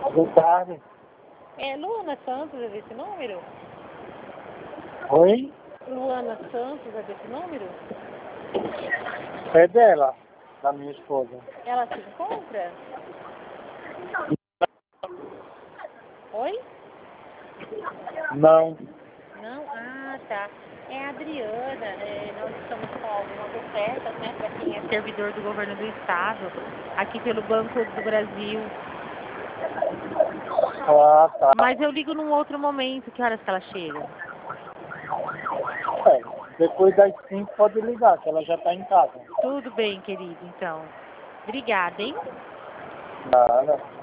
Boa tarde. É Luana Santos, é desse número? Oi? Luana Santos, é desse número? É dela, da minha esposa. Ela se encontra? Oi? Não. Não? Ah, tá. É a Adriana. Nós estamos com algumas ofertas, né, para quem é servidor do governo do estado, aqui pelo Banco do Brasil. Ah, tá. Mas eu ligo num outro momento. Que horas que ela chega? Depois das 5 pode ligar, que ela já está em casa. Tudo bem, querido, então. Obrigada, hein? Nada.